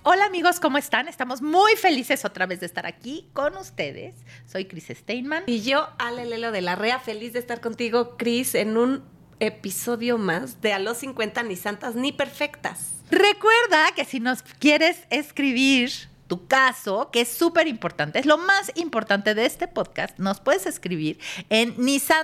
Hola amigos, ¿cómo están? Estamos muy felices otra vez de estar aquí con ustedes. Soy Cris Steinman. Y yo, Ale Lelo de la Rea, feliz de estar contigo, Cris, en un episodio más de A los 50 ni santas ni perfectas. Recuerda que si nos quieres escribir tu caso, que es súper importante, es lo más importante de este podcast, nos puedes escribir en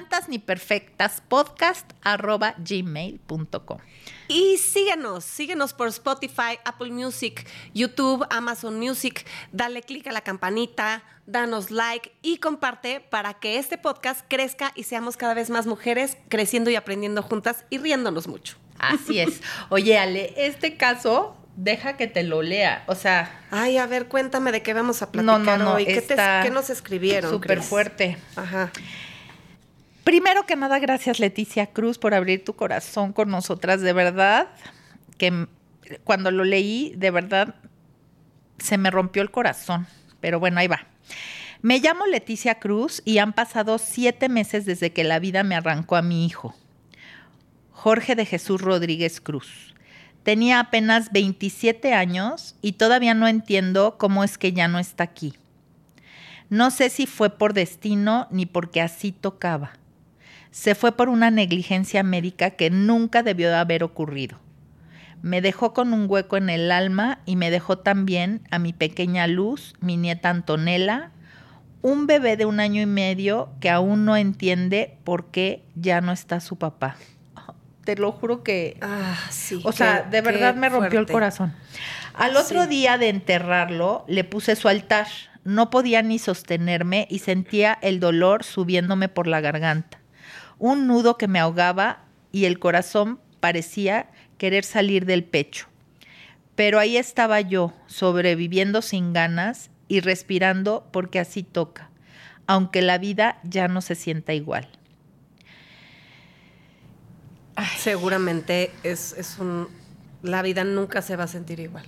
nisantasniperfectaspodcast@gmail.com. Y síguenos por Spotify, Apple Music, YouTube, Amazon Music. Dale click a la campanita, danos like y comparte para que este podcast crezca y seamos cada vez más mujeres creciendo y aprendiendo juntas y riéndonos mucho. Así es. Oye, Ale, este caso, deja que te lo lea. O sea... Ay, a ver, cuéntame de qué vamos a platicar hoy. ¿Qué nos escribieron, súper Cris? fuerte. Ajá. Primero que nada, gracias Leticia Cruz por abrir tu corazón con nosotras. De verdad, que cuando lo leí, de verdad, se me rompió el corazón. Pero bueno, ahí va. Me llamo Leticia Cruz y han pasado 7 meses desde que la vida me arrancó a mi hijo, Jorge de Jesús Rodríguez Cruz. Tenía apenas 27 años y todavía no entiendo cómo es que ya no está aquí. No sé si fue por destino ni porque así tocaba. Se fue por una negligencia médica que nunca debió de haber ocurrido. Me dejó con un hueco en el alma y me dejó también a mi pequeña Luz, mi nieta Antonella, un bebé de 1 año y medio que aún no entiende por qué ya no está su papá. Te lo juro que... sí. O sea, de verdad me rompió el corazón. Al otro día de enterrarlo, le puse su altar. No podía ni sostenerme y sentía el dolor subiéndome por la garganta. Un nudo que me ahogaba y el corazón parecía querer salir del pecho. Pero ahí estaba yo, sobreviviendo sin ganas y respirando porque así toca, aunque la vida ya no se sienta igual. Ay. Seguramente la vida nunca se va a sentir igual.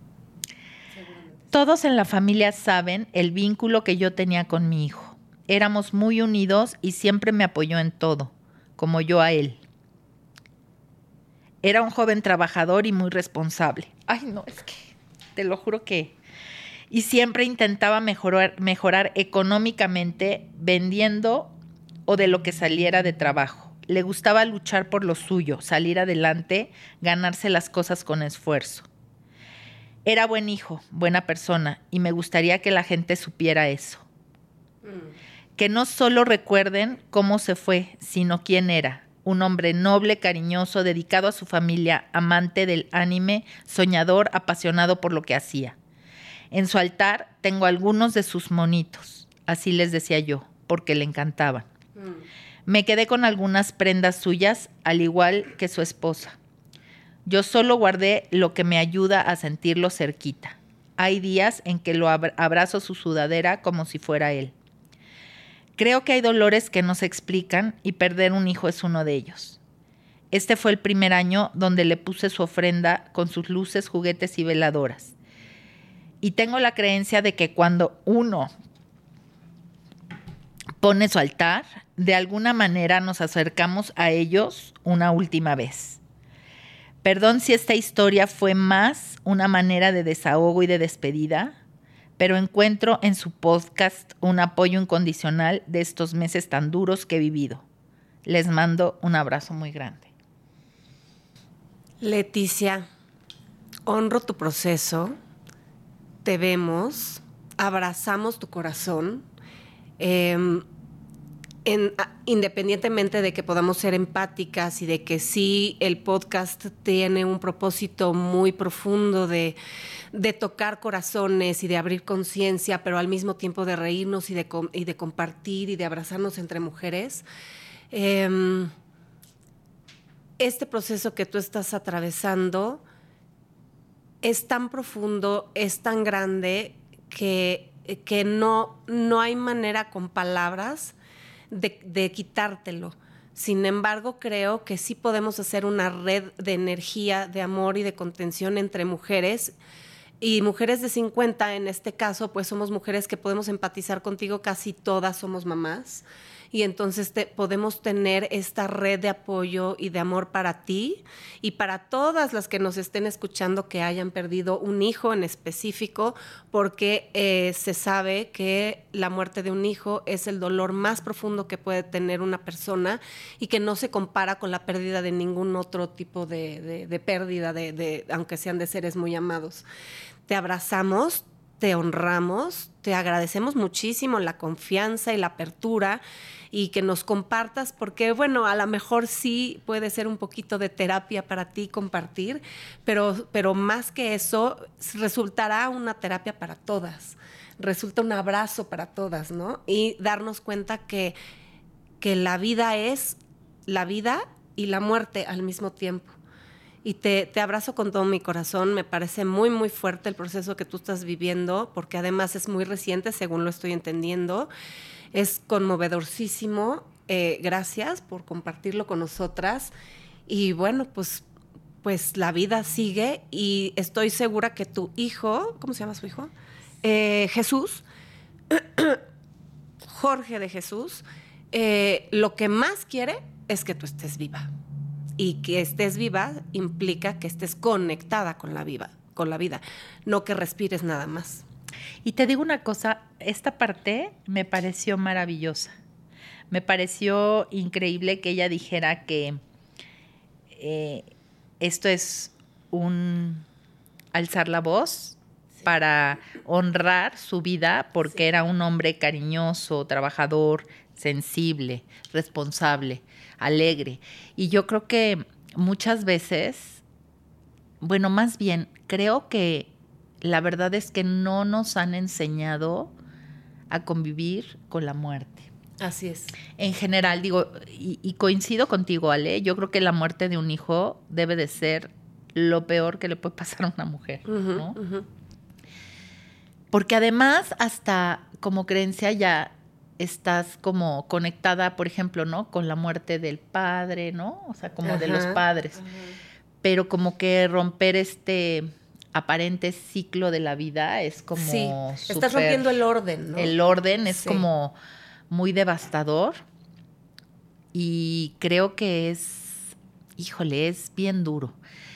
Todos en la familia saben el vínculo que yo tenía con mi hijo. Éramos muy unidos y siempre me apoyó en todo, como yo a él. Era un joven trabajador y muy responsable. Ay, no, es que te lo juro que... Y siempre intentaba mejorar económicamente vendiendo o de lo que saliera de trabajo. Le gustaba luchar por lo suyo, salir adelante, ganarse las cosas con esfuerzo. Era buen hijo, buena persona, y me gustaría que la gente supiera eso. Que no solo recuerden cómo se fue, sino quién era. Un hombre noble, cariñoso, dedicado a su familia, amante del anime, soñador, apasionado por lo que hacía. En su altar tengo algunos de sus monitos, así les decía yo, porque le encantaban. Me quedé con algunas prendas suyas, al igual que su esposa. Yo solo guardé lo que me ayuda a sentirlo cerquita. Hay días en que lo abrazo su sudadera como si fuera él. Creo que hay dolores que no se explican y perder un hijo es uno de ellos. Este fue el primer año donde le puse su ofrenda con sus luces, juguetes y veladoras. Y tengo la creencia de que cuando uno pone su altar, de alguna manera nos acercamos a ellos una última vez. Perdón si esta historia fue más una manera de desahogo y de despedida, pero encuentro en su podcast un apoyo incondicional de estos meses tan duros que he vivido. Les mando un abrazo muy grande. Leticia, honro tu proceso, te vemos, abrazamos tu corazón, independientemente de que podamos ser empáticas y de que sí, el podcast tiene un propósito muy profundo de tocar corazones y de abrir conciencia, pero al mismo tiempo de reírnos y de compartir y de abrazarnos entre mujeres. Este proceso que tú estás atravesando es tan profundo, es tan grande que no hay manera con palabras de quitártelo. Sin embargo, creo que sí podemos hacer una red de energía, de amor y de contención entre mujeres. Y mujeres de 50, en este caso, pues somos mujeres que podemos empatizar contigo, casi todas somos mamás. y entonces podemos tener esta red de apoyo y de amor para ti y para todas las que nos estén escuchando que hayan perdido un hijo en específico, porque se sabe que la muerte de un hijo es el dolor más profundo que puede tener una persona y que no se compara con la pérdida de ningún otro tipo de pérdida, aunque sean de seres muy amados. Te abrazamos, te honramos, te agradecemos muchísimo la confianza y la apertura y que nos compartas, porque bueno, a lo mejor sí puede ser un poquito de terapia para ti compartir, pero más que eso, resultará una terapia para todas, resulta un abrazo para todas, ¿no? Y darnos cuenta que la vida es la vida y la muerte al mismo tiempo. Y te abrazo con todo mi corazón. Me parece muy, muy fuerte el proceso que tú estás viviendo, porque además es muy reciente, según lo estoy entendiendo. Es conmovedorcísimo. Gracias por compartirlo con nosotras. Y bueno, pues la vida sigue y estoy segura que tu hijo, ¿cómo se llama su hijo? Jesús, Jorge de Jesús, lo que más quiere es que tú estés viva. Y que estés viva implica que estés conectada con la vida, no que respires nada más. Y te digo una cosa, esta parte me pareció maravillosa. Me pareció increíble que ella dijera que esto es un alzar la voz para honrar su vida, porque era un hombre cariñoso, trabajador, sensible, responsable, alegre. Y yo creo que muchas veces, bueno, más bien, creo que la verdad es que no nos han enseñado a convivir con la muerte. Así es. En general, digo, y coincido contigo, Ale, yo creo que la muerte de un hijo debe de ser lo peor que le puede pasar a una mujer, ¿no? Uh-huh. Porque además, hasta como creencia ya estás como conectada, por ejemplo, ¿no? Con la muerte del padre, ¿no? O sea, como de los padres. Pero como que romper este aparente ciclo de la vida es como sí, estás rompiendo el orden, ¿no? El orden es como muy devastador y creo que es bien duro.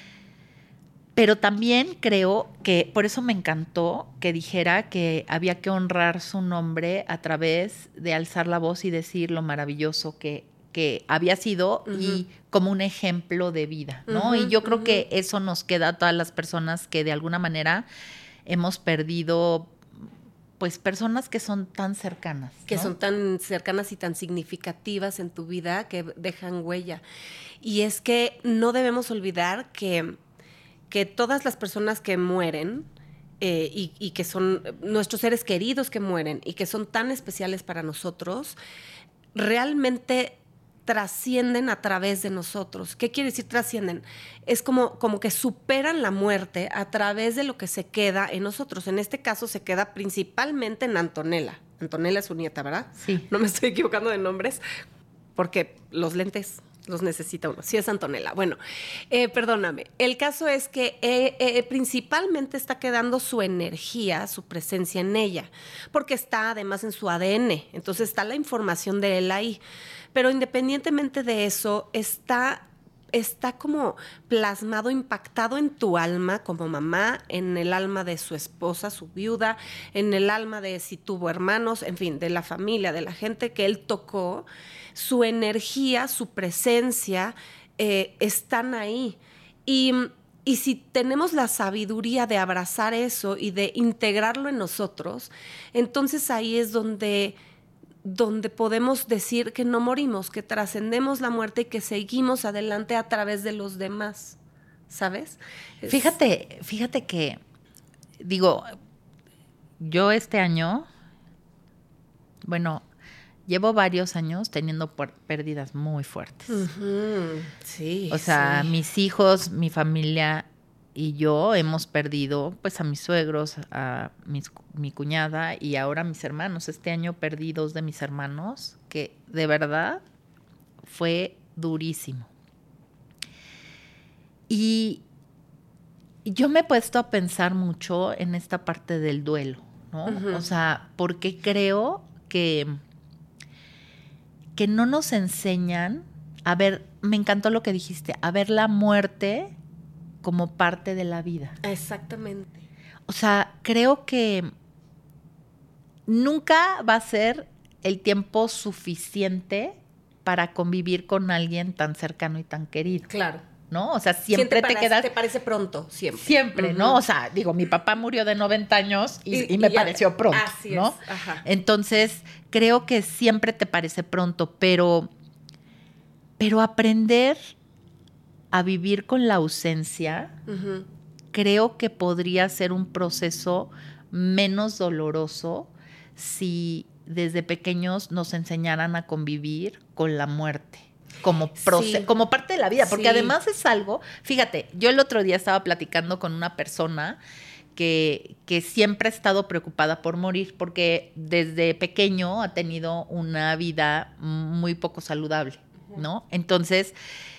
Pero también creo que, por eso me encantó que dijera que había que honrar su nombre a través de alzar la voz y decir lo maravilloso que había sido y como un ejemplo de vida, ¿no? Y yo creo que eso nos queda a todas las personas que de alguna manera hemos perdido, pues, personas que son tan cercanas, ¿no? Que son tan cercanas y tan significativas en tu vida que dejan huella. Y es que no debemos olvidar que todas las personas que mueren y que son nuestros seres queridos que mueren y que son tan especiales para nosotros, realmente trascienden a través de nosotros. ¿Qué quiere decir trascienden? Es como que superan la muerte a través de lo que se queda en nosotros. En este caso se queda principalmente en Antonella. Antonella es su nieta, ¿verdad? Sí. No me estoy equivocando de nombres, porque los lentes los necesita uno. Sí es Antonella. Bueno, perdóname. El caso es que principalmente está quedando su energía, su presencia en ella, porque está además en su ADN. Entonces está la información de él ahí. Pero independientemente de eso, está como plasmado, impactado en tu alma como mamá, en el alma de su esposa, su viuda, en el alma de si tuvo hermanos, en fin, de la familia, de la gente que él tocó. Su energía, su presencia están ahí. Y si tenemos la sabiduría de abrazar eso y de integrarlo en nosotros, entonces ahí es donde podemos decir que no morimos, que trascendemos la muerte y que seguimos adelante a través de los demás, ¿sabes? Fíjate que, digo, yo este año, bueno, llevo varios años teniendo pérdidas muy fuertes. Sí. O sea, mis hijos, mi familia y yo hemos perdido pues a mis suegros, a mi cuñada y ahora a mis hermanos. Este año perdí 2 de mis hermanos, que de verdad fue durísimo. Y yo me he puesto a pensar mucho en esta parte del duelo, ¿no? O sea, porque creo que que no nos enseñan a ver, me encantó lo que dijiste, a ver la muerte como parte de la vida. Exactamente. O sea, creo que nunca va a ser el tiempo suficiente para convivir con alguien tan cercano y tan querido. Claro. ¿No? O sea, siempre te quedas... Te parece pronto, siempre. Siempre, ¿no? O sea, digo, mi papá murió de 90 años y me pareció pronto, así ¿no? Es. Ajá. Entonces, creo que siempre te parece pronto, pero aprender a vivir con la ausencia, creo que podría ser un proceso menos doloroso si desde pequeños nos enseñaran a convivir con la muerte. Como parte de la vida, porque además es algo, fíjate, yo el otro día estaba platicando con una persona que siempre ha estado preocupada por morir, porque desde pequeño ha tenido una vida muy poco saludable, ¿no? Entonces,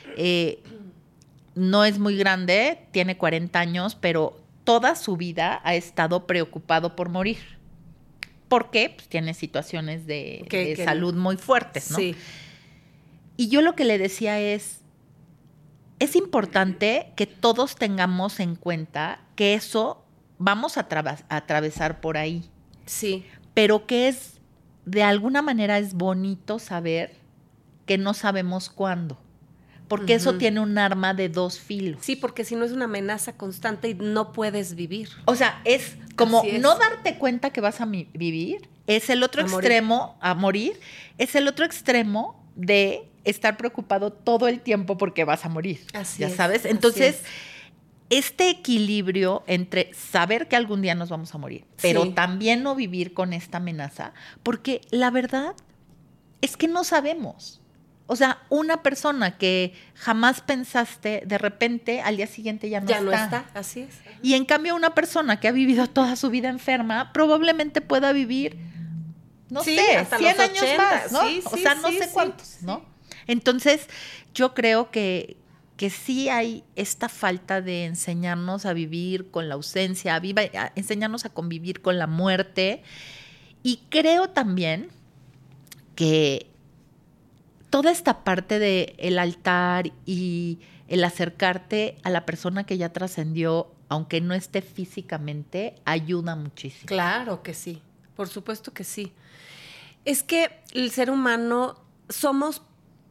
no es muy grande, tiene 40 años, pero toda su vida ha estado preocupado por morir. ¿Por qué? Pues tiene situaciones de salud muy fuertes, ¿no? Sí. Y yo lo que le decía es importante que todos tengamos en cuenta que eso vamos a atravesar por ahí. Sí. Pero que de alguna manera es bonito saber que no sabemos cuándo. Porque eso tiene un arma de dos filos. Sí, porque si no es una amenaza constante y no puedes vivir. O sea, es como no darte cuenta que vas a vivir, es el otro extremo, a morir, es el otro extremo de estar preocupado todo el tiempo porque vas a morir. Así ya sabes. Entonces, este equilibrio entre saber que algún día nos vamos a morir, pero también no vivir con esta amenaza, porque la verdad es que no sabemos. O sea, una persona que jamás pensaste, de repente, al día siguiente ya no está. Ya no está, así es. Y en cambio, una persona que ha vivido toda su vida enferma, probablemente pueda vivir, no sé, hasta 100 los años 80, más, ¿no? O sea, no sé cuántos, ¿no? Entonces, yo creo que sí hay esta falta de enseñarnos a vivir con la ausencia, a enseñarnos a convivir con la muerte. Y creo también que toda esta parte del altar y el acercarte a la persona que ya trascendió, aunque no esté físicamente, ayuda muchísimo. Claro que sí, por supuesto que sí. Es que el ser humano somos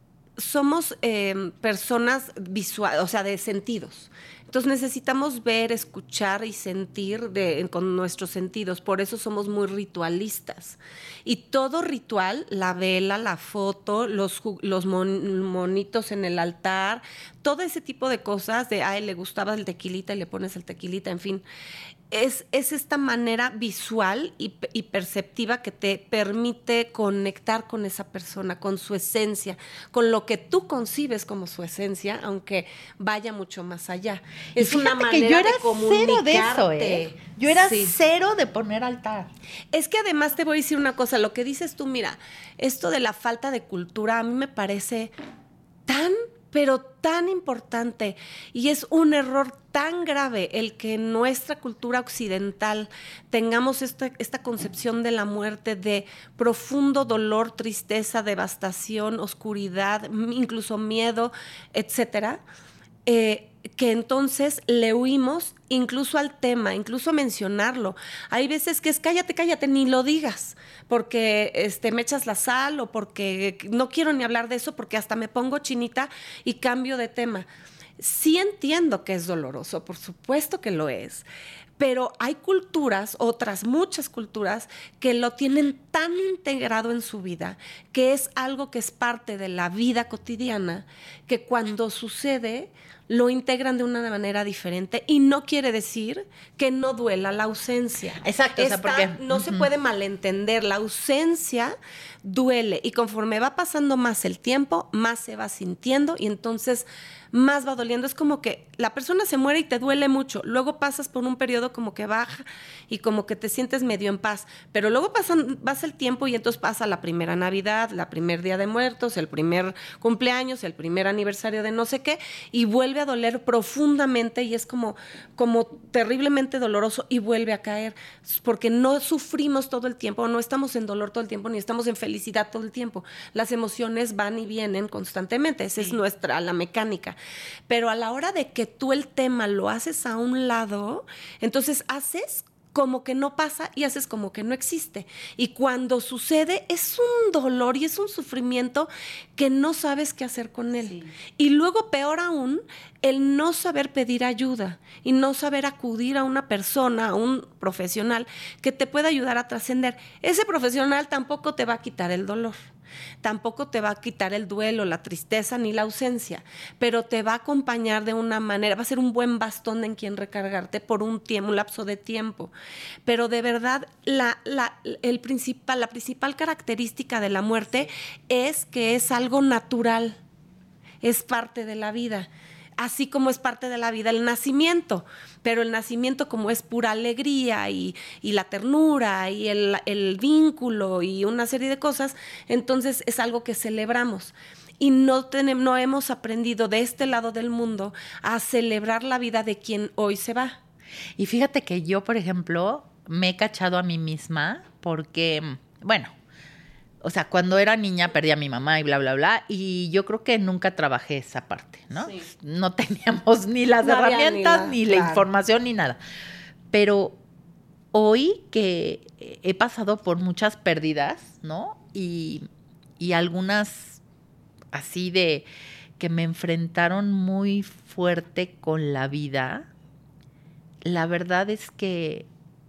personas visuales, o sea, de sentidos. Entonces necesitamos ver, escuchar y sentir con nuestros sentidos. Por eso somos muy ritualistas. Y todo ritual, la vela, la foto, los monitos en el altar, todo ese tipo de cosas le gustaba el tequilita y le pones el tequilita, en fin. Es esta manera visual y perceptiva que te permite conectar con esa persona, con su esencia, con lo que tú concibes como su esencia, aunque vaya mucho más allá. Es una manera de comunicarte. Cero de eso, ¿eh? Yo era cero de poner altar. Es que además te voy a decir una cosa, lo que dices tú, mira, esto de la falta de cultura a mí me parece pero tan importante, y es un error tan grave el que en nuestra cultura occidental tengamos esta concepción de la muerte de profundo dolor, tristeza, devastación, oscuridad, incluso miedo, etcétera, que entonces le huimos incluso al tema, incluso a mencionarlo. Hay veces que es cállate, ni lo digas, porque me echas la sal o porque no quiero ni hablar de eso porque hasta me pongo chinita y cambio de tema. Sí entiendo que es doloroso, por supuesto que lo es, pero hay culturas, muchas culturas, que lo tienen tan integrado en su vida, que es algo que es parte de la vida cotidiana, que cuando sucede lo integran de una manera diferente, y no quiere decir que no duela la ausencia. Exacto. O sea, porque no se puede malentender. La ausencia duele, y conforme va pasando más el tiempo, más se va sintiendo, y entonces más va doliendo. Es como que la persona se muere y te duele mucho. Luego pasas por un periodo como que baja y como que te sientes medio en paz. Pero luego pasa el tiempo y entonces pasa la primera Navidad, la primer Día de Muertos, el primer cumpleaños, el primer aniversario de no sé qué, y vuelve vuelve a doler profundamente y es como terriblemente doloroso y vuelve a caer, porque no sufrimos todo el tiempo, no estamos en dolor todo el tiempo, ni estamos en felicidad todo el tiempo. Las emociones van y vienen constantemente, esa es la mecánica. Pero a la hora de que tú el tema lo haces a un lado, entonces haces como que no pasa y haces como que no existe. Y cuando sucede es un dolor y es un sufrimiento que no sabes qué hacer con él. Sí. Y luego, peor aún, el no saber pedir ayuda y no saber acudir a una persona, a un profesional que te pueda ayudar a trascender. Ese profesional tampoco te va a quitar el dolor. Tampoco te va a quitar el duelo, la tristeza ni la ausencia, pero te va a acompañar de una manera, va a ser un buen bastón en quien recargarte por un lapso de tiempo. Pero de verdad, la principal característica de la muerte es que es algo natural, es parte de la vida. Así como es parte de la vida el nacimiento, pero el nacimiento como es pura alegría y la ternura y el vínculo y una serie de cosas, entonces es algo que celebramos. Y no hemos aprendido de este lado del mundo a celebrar la vida de quien hoy se va. Y fíjate que yo, por ejemplo, me he cachado a mí misma porque, bueno, o sea, cuando era niña perdí a mi mamá y bla, bla, bla. Y yo creo que nunca trabajé esa parte, ¿no? Sí. No teníamos ni las herramientas, ni la información, ni nada. Pero hoy que he pasado por muchas pérdidas, ¿no? Y algunas así de que me enfrentaron muy fuerte con la vida, la verdad es que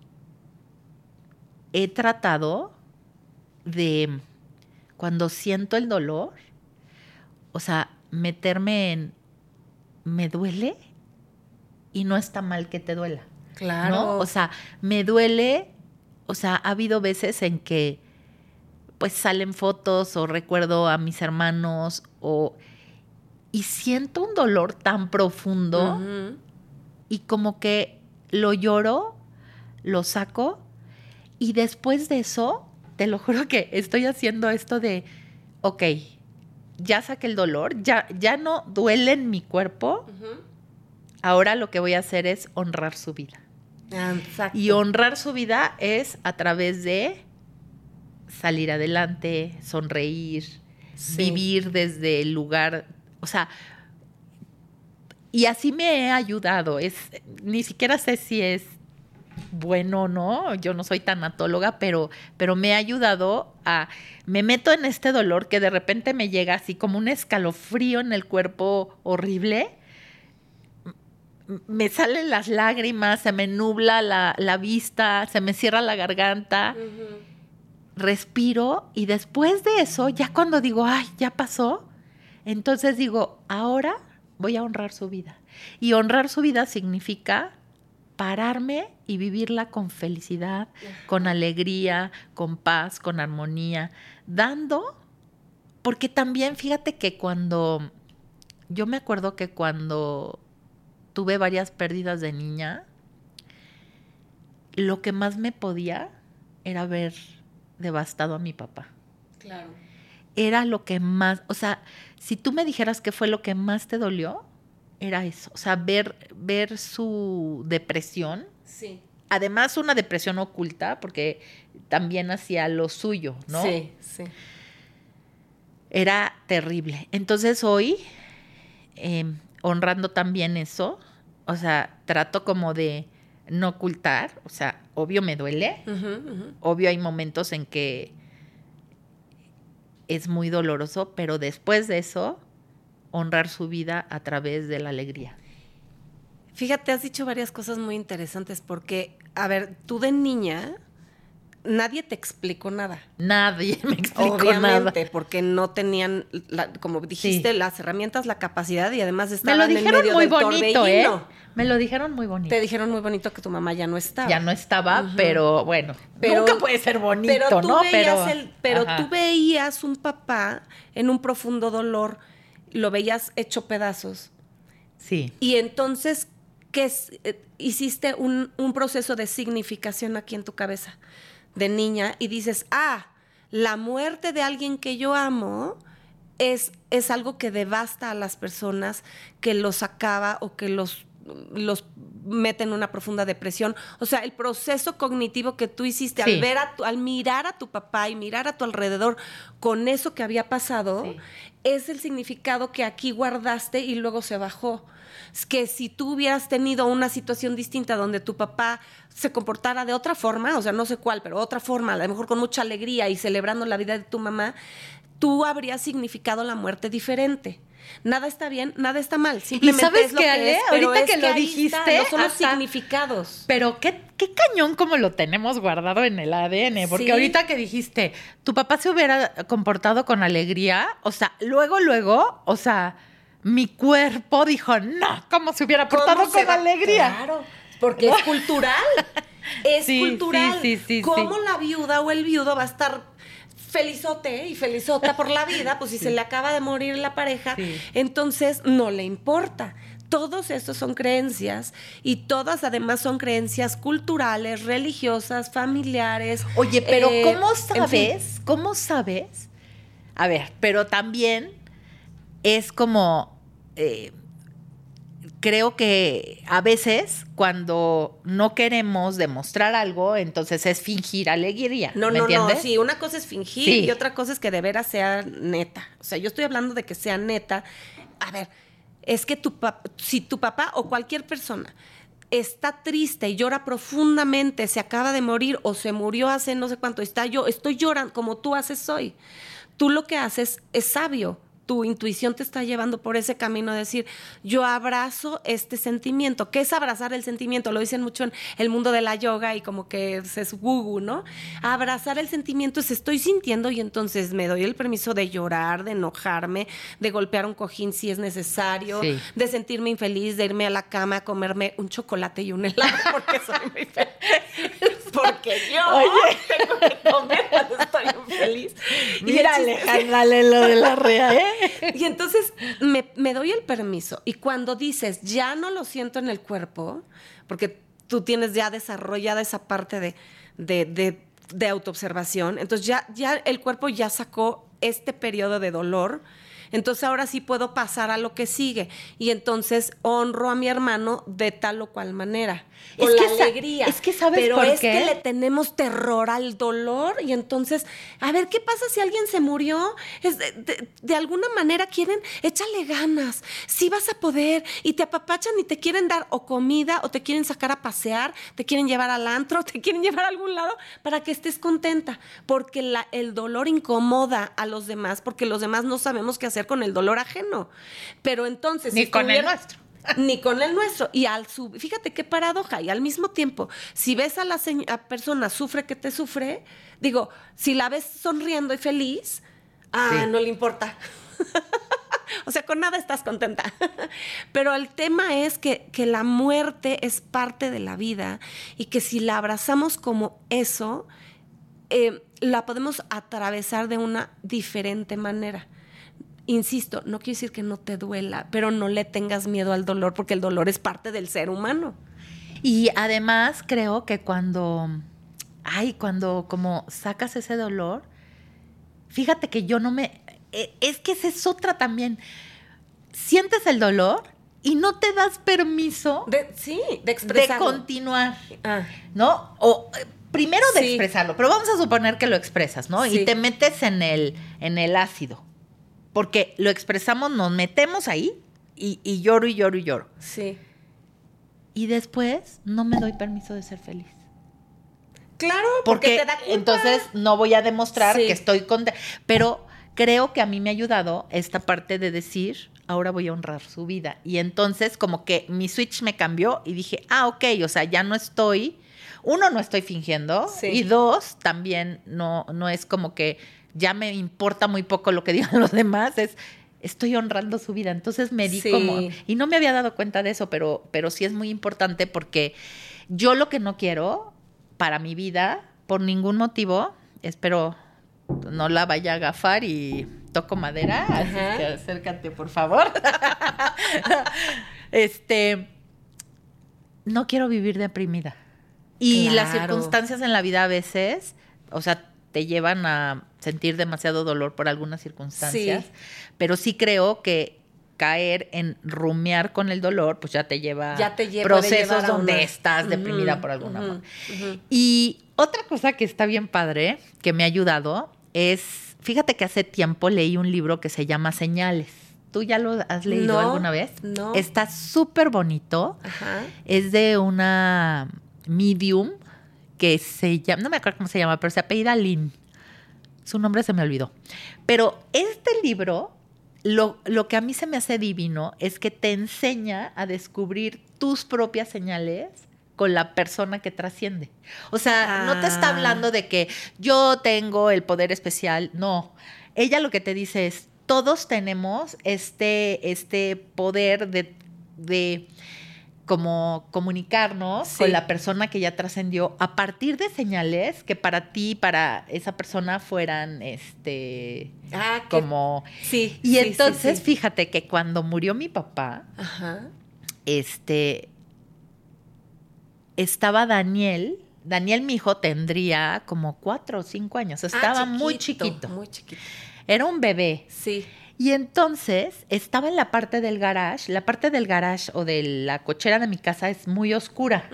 he tratado de, cuando siento el dolor, o sea, meterme en, me duele y no está mal que te duela. Claro. ¿No? O sea, me duele, o sea, ha habido veces en que pues salen fotos o recuerdo a mis hermanos y siento un dolor tan profundo y como que lo lloro, lo saco y después de eso te lo juro que estoy haciendo esto de, ok, ya saqué el dolor, ya no duele en mi cuerpo. Ahora lo que voy a hacer es honrar su vida. Exacto. Y honrar su vida es a través de salir adelante, sonreír, vivir desde el lugar, o sea, y así me he ayudado. Ni siquiera sé si es bueno o no, yo no soy tanatóloga, pero me ha ayudado me meto en este dolor que de repente me llega así como un escalofrío en el cuerpo horrible, me salen las lágrimas, se me nubla la vista, se me cierra la garganta, respiro y después de eso, ya cuando digo, ay, ya pasó, entonces digo, ahora voy a honrar su vida. Y honrar su vida significa pararme y vivirla con felicidad, con alegría, con paz, con armonía, porque también fíjate que yo me acuerdo que cuando tuve varias pérdidas de niña, lo que más me podía era ver devastado a mi papá. Claro. Era lo que más, o sea, si tú me dijeras qué fue lo que más te dolió, era eso, o sea, ver su depresión. Sí. Además, una depresión oculta, porque también hacía lo suyo, ¿no? Sí, sí. Era terrible. Entonces hoy, honrando también eso, o sea, trato como de no ocultar, o sea, obvio me duele, obvio hay momentos en que es muy doloroso, pero después de eso, honrar su vida a través de la alegría. Fíjate, has dicho varias cosas muy interesantes porque, a ver, tú de niña, nadie te explicó nada. Nadie me explicó Obviamente, nada. Porque no tenían, como dijiste, las herramientas, la capacidad y además estaban en medio muy del bonito, torbellino. Me lo dijeron muy bonito. Te dijeron muy bonito que tu mamá ya no estaba. Ya no estaba, pero bueno, nunca puede ser bonito, ¿no? Pero tú veías un papá en un profundo dolor, lo veías hecho pedazos. Sí. Y entonces, hiciste un proceso de significación aquí en tu cabeza de niña y dices, la muerte de alguien que yo amo es algo que devasta a las personas, que los acaba o que los mete en una profunda depresión. O sea, el proceso cognitivo que tú hiciste Sí. al mirar a tu papá y mirar a tu alrededor con eso que había pasado, Sí. es el significado que aquí guardaste y luego se bajó. Es que si tú hubieras tenido una situación distinta donde tu papá se comportara de otra forma, o sea, no sé cuál, pero otra forma, a lo mejor con mucha alegría y celebrando la vida de tu mamá, tú habrías significado la muerte diferente. Nada está bien, nada está mal. Simplemente sabes es lo qué, que Ale? es, pero Ahorita es que lo ahí dijiste, está, no son los hasta- significados. Pero qué cañón como lo tenemos guardado en el ADN, porque Sí. ahorita que dijiste, tu papá se hubiera comportado con alegría, o sea, luego, o sea, mi cuerpo dijo, no, ¿cómo se hubiera portado ¿Cómo se con va? alegría? Claro, porque es cultural. Es Sí, cultural. sí, ¿Cómo sí. la viuda o el viudo va a estar felizote y felizota por la vida? Pues si se le acaba de morir la pareja, Sí. entonces no le importa. Todos estos son creencias y todas además son creencias culturales, religiosas, familiares. Oye, pero ¿cómo en fin. sabes? ¿Cómo sabes? A ver, pero también es como, creo que a veces cuando no queremos demostrar algo, entonces es fingir alegría. No, ¿Me no, entiendes? no. Sí, una cosa es fingir Sí. y otra cosa es que de veras sea neta. O sea, yo estoy hablando de que sea neta. A ver, es que si tu papá o cualquier persona está triste y llora profundamente, se acaba de morir o se murió hace no sé cuánto, estoy llorando como tú haces hoy. Tú lo que haces es sabio. Tu intuición te está llevando por ese camino de decir, yo abrazo este sentimiento. ¿Qué es abrazar el sentimiento? Lo dicen mucho en el mundo de la yoga y como que es woo-woo, ¿no? Abrazar el sentimiento es estoy sintiendo y entonces me doy el permiso de llorar, de enojarme, de golpear un cojín si es necesario, Sí. de sentirme infeliz, de irme a la cama a comerme un chocolate y un helado porque soy muy feliz. Porque yo tengo que comer cuando estoy infeliz. Mira, Alejandra, lo de la rea, ¿eh? Y entonces me doy el permiso. Y cuando dices, ya no lo siento en el cuerpo, porque tú tienes ya desarrollada esa parte de autoobservación, entonces ya el cuerpo ya sacó este periodo de dolor. Entonces ahora sí puedo pasar a lo que sigue. Y entonces honro a mi hermano de tal o cual manera. Con la alegría. Es que ¿sabes pero por es qué? que le tenemos terror al dolor. Y entonces, a ver, ¿qué pasa si alguien se murió? De alguna manera quieren, échale ganas. Sí vas a poder. Y te apapachan y te quieren dar o comida, o te quieren sacar a pasear, te quieren llevar al antro, te quieren llevar a algún lado para que estés contenta. Porque el dolor incomoda a los demás, porque los demás no sabemos qué hacer con el dolor ajeno. Pero entonces... Ni con el nuestro. Ni con el nuestro. Y fíjate qué paradoja. Y al mismo tiempo, si ves a la persona sufre que te sufre, digo, si la ves sonriendo y feliz, Sí. no le importa. O sea, con nada estás contenta. Pero el tema es que la muerte es parte de la vida y que si la abrazamos como eso, la podemos atravesar de una diferente manera. Insisto, no quiere decir que no te duela, pero no le tengas miedo al dolor, porque el dolor es parte del ser humano. Y además creo que cuando como sacas ese dolor, fíjate que yo no me... Es que esa es otra también. Sientes el dolor y no te das permiso De expresarlo. de continuar, Ah. ¿no? O primero de Sí. expresarlo, pero vamos a suponer que lo expresas, ¿no? Sí. Y te metes en el ácido. Porque lo expresamos, nos metemos ahí y lloro y lloro y lloro. Sí. Y después no me doy permiso de ser feliz. Claro, Porque te da culpa. entonces no voy a demostrar Sí. que estoy contenta. Pero creo que a mí me ha ayudado esta parte de decir, ahora voy a honrar su vida. Y entonces como que mi switch me cambió y dije, ok, o sea, ya no estoy, uno, no estoy fingiendo, Sí. y dos, también no es como que ya me importa muy poco lo que digan los demás, estoy honrando su vida. Entonces me di Sí. como, y no me había dado cuenta de eso, pero sí es muy importante porque yo lo que no quiero para mi vida, por ningún motivo, espero no la vaya a agafar y toco madera, así Ajá. que acércate, por favor. No quiero vivir deprimida. Y las Claro. circunstancias en la vida a veces, o sea, te llevan a sentir demasiado dolor por algunas circunstancias, pero sí creo que caer en rumiar con el dolor, pues ya te lleva procesos donde estás deprimida por algún amor. Y otra cosa que está bien padre, que me ha ayudado, es, fíjate que hace tiempo leí un libro que se llama Señales. ¿Tú ya lo has leído alguna vez? No. Está súper bonito. Ajá. Es de una medium que se llama, no me acuerdo cómo se llama, pero se apellida Lynn. Su nombre se me olvidó. Pero este libro, lo que a mí se me hace divino es que te enseña a descubrir tus propias señales con la persona que trasciende. O sea, no te está hablando de que yo tengo el poder especial. No. Ella lo que te dice es, todos tenemos este poder de como comunicarnos con la persona que ya trascendió a partir de señales que para ti, para esa persona fueran como... Sí. Y entonces, fíjate que cuando murió mi papá, estaba Daniel, mi hijo tendría como 4 o 5 años, estaba muy chiquito. Muy chiquito. Era un bebé. Sí. Y entonces estaba en la parte del garage. La parte del garage o de la cochera de mi casa es muy oscura.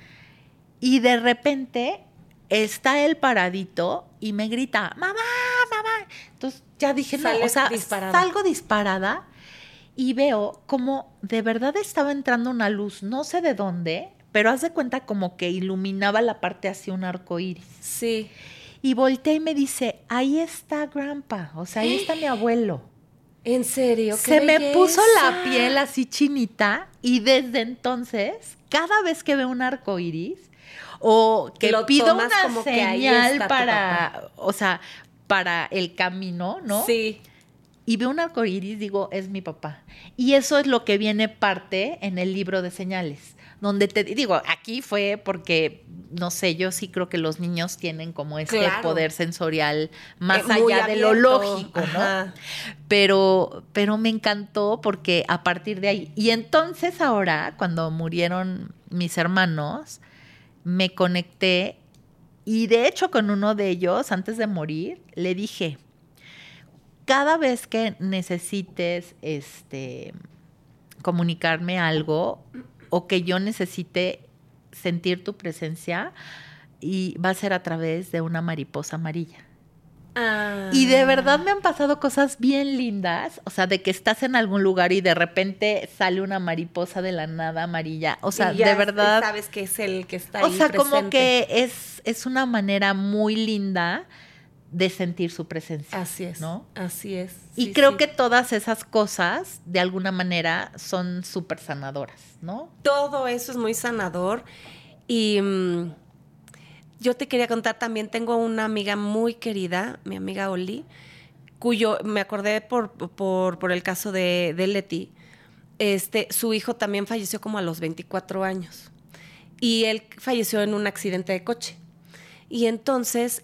Y de repente está él paradito y me grita, mamá, mamá. Entonces ya dije, no, o sea, salgo disparada y veo como de verdad estaba entrando una luz, no sé de dónde, pero haz de cuenta como que iluminaba la parte hacia un arco iris. Sí. Y volteé y me dice, ahí está Grandpa, o sea, ahí está mi abuelo. ¿En serio? ¡Qué Se belleza! me puso la piel así chinita y desde entonces, cada vez que veo un arco iris o que pido una señal para, o sea, para el camino, ¿no? Sí. Y veo un arco iris, digo, es mi papá. Y eso es lo que viene parte en el libro de señales. Donde te digo, aquí fue porque, no sé, yo sí creo que los niños tienen como poder sensorial más allá de lo lógico, ¿no? Pero me encantó porque a partir de ahí. Y entonces ahora, cuando murieron mis hermanos, me conecté y de hecho con uno de ellos, antes de morir, le dije, cada vez que necesites comunicarme algo o que yo necesite sentir tu presencia, y va a ser a través de una mariposa amarilla. Y de verdad me han pasado cosas bien lindas, o sea, de que estás en algún lugar y de repente sale una mariposa de la nada amarilla, o sea, de verdad. Sabes que es el que está ahí. O sea, presente. como que es una manera muy linda de sentir su presencia. Así es, ¿no? Así es. Y creo que todas esas cosas, de alguna manera, son súper sanadoras, ¿no? Todo eso es muy sanador. Y yo te quería contar también, tengo una amiga muy querida, mi amiga Oli, cuyo, me acordé por el caso de Leti, su hijo también falleció como a los 24 años. Y él falleció en un accidente de coche. Y entonces...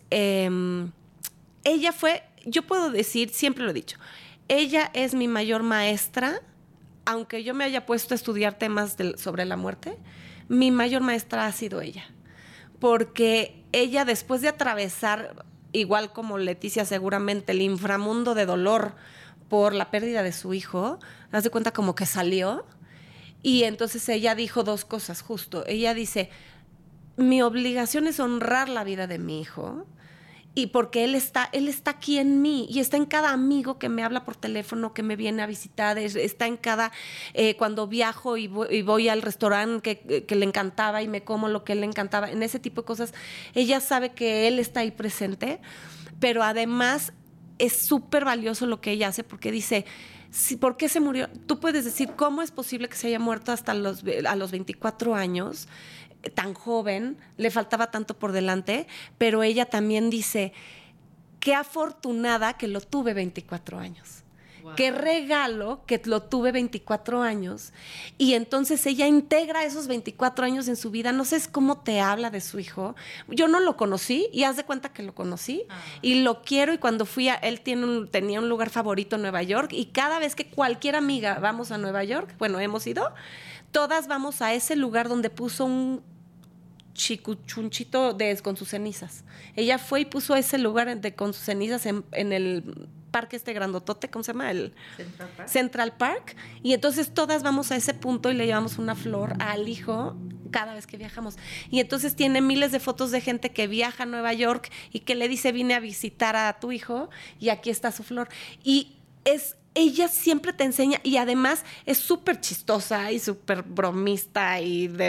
ella fue, yo puedo decir, siempre lo he dicho, ella es mi mayor maestra, aunque yo me haya puesto a estudiar temas sobre la muerte, mi mayor maestra ha sido ella. Porque ella, después de atravesar, igual como Leticia seguramente, el inframundo de dolor por la pérdida de su hijo, haz de cuenta como que salió, y entonces ella dijo 2 cosas justo. Ella dice, mi obligación es honrar la vida de mi hijo, y porque él está aquí en mí y está en cada amigo que me habla por teléfono, que me viene a visitar, está en cada, cuando viajo y voy al restaurante que le encantaba y me como lo que él le encantaba, en ese tipo de cosas, ella sabe que él está ahí presente, pero además es súper valioso lo que ella hace porque dice, ¿por qué se murió? Tú puedes decir, ¿cómo es posible que se haya muerto hasta a los 24 años? Tan joven, le faltaba tanto por delante, pero ella también dice, qué afortunada que lo tuve 24 años. Wow. Qué regalo que lo tuve 24 años. Y entonces ella integra esos 24 años en su vida. No sé cómo te habla de su hijo. Yo no lo conocí y haz de cuenta que lo conocí. Y lo quiero, y cuando fui él tenía un lugar favorito en Nueva York, y cada vez que cualquier amiga vamos a Nueva York, bueno, hemos ido, todas vamos a ese lugar donde puso chicuchunchito con sus cenizas. Ella fue y puso ese lugar con sus cenizas en el parque grandotote, ¿cómo se llama? El Central Park. Y entonces todas vamos a ese punto y le llevamos una flor al hijo cada vez que viajamos. Y entonces tiene miles de fotos de gente que viaja a Nueva York y que le dice, vine a visitar a tu hijo y aquí está su flor. Y ella siempre te enseña, y además es súper chistosa y súper bromista y de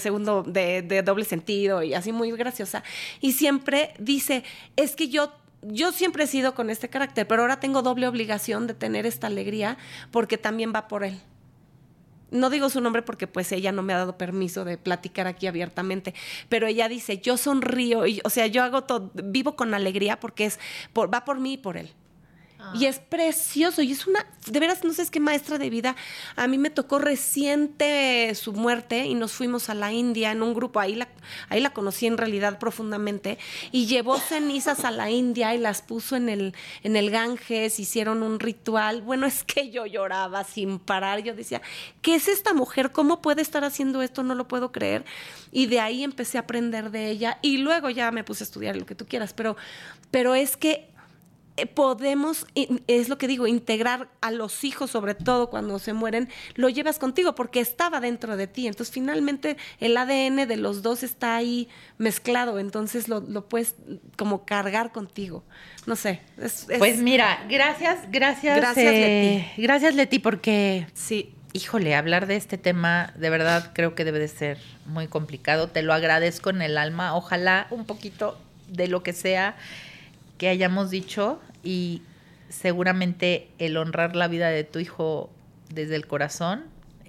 doble sentido y así muy graciosa. Y siempre dice, es que yo siempre he sido con este carácter, pero ahora tengo doble obligación de tener esta alegría porque también va por él. No digo su nombre porque pues ella no me ha dado permiso de platicar aquí abiertamente, pero ella dice, yo sonrío, o sea, yo hago todo, vivo con alegría porque va por mí y por él. Y es precioso, y es de veras, no sé, es qué maestra de vida. A mí me tocó reciente su muerte y nos fuimos a la India en un grupo, ahí la conocí en realidad profundamente, y llevó cenizas a la India y las puso en el Ganges, hicieron un ritual. Bueno, es que yo lloraba sin parar, yo decía, ¿qué es esta mujer? ¿Cómo puede estar haciendo esto? No lo puedo creer. Y de ahí empecé a aprender de ella, y luego ya me puse a estudiar lo que tú quieras, pero es que podemos, es lo que digo, integrar a los hijos, sobre todo cuando se mueren, lo llevas contigo porque estaba dentro de ti. Entonces, finalmente, el ADN de los dos está ahí mezclado. Entonces, lo puedes como cargar contigo. No sé. Pues mira, gracias, Leti. Gracias, Leti, porque sí. Híjole, hablar de este tema de verdad creo que debe de ser muy complicado. Te lo agradezco en el alma. Ojalá un poquito de lo que sea que hayamos dicho, y seguramente el honrar la vida de tu hijo desde el corazón,